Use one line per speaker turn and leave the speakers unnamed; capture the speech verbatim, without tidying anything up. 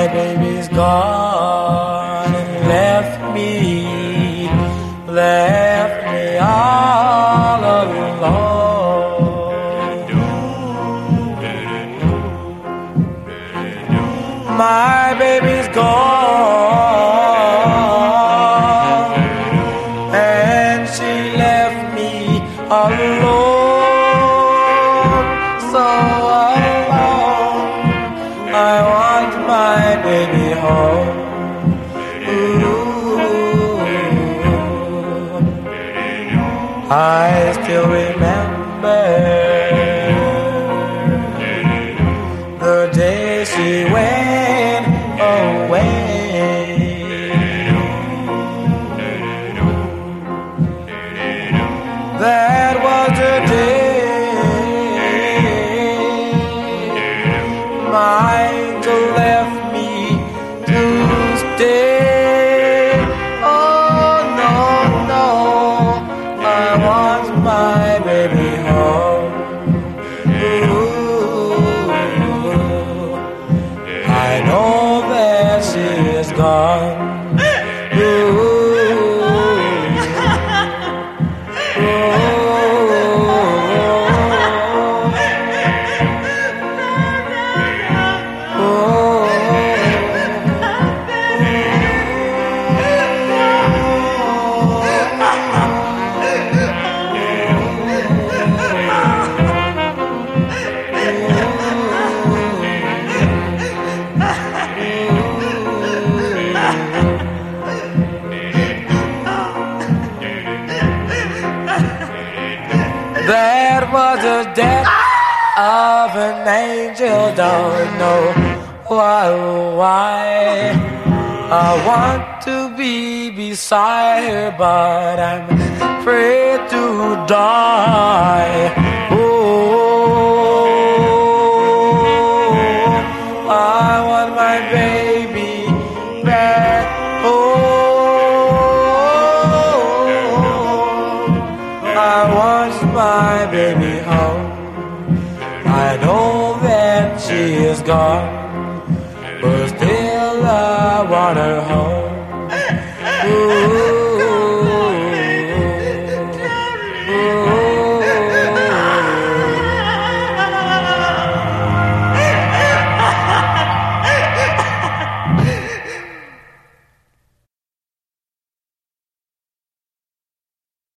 baby's gone and left me, left me all alone. My baby's gone and she left me alone. So alone, I want my baby home. Ooh, I still remember the day she went away. That was the day my angel left me to stay. Oh no, no, I want my baby home. Ooh, I know that she is gone. Ooh, that was the death of an angel. Don't know why, why I want to be beside her, but I'm afraid to die. Oh, I want my baby back. I want my baby home. I know that she is gone, but still I want her home.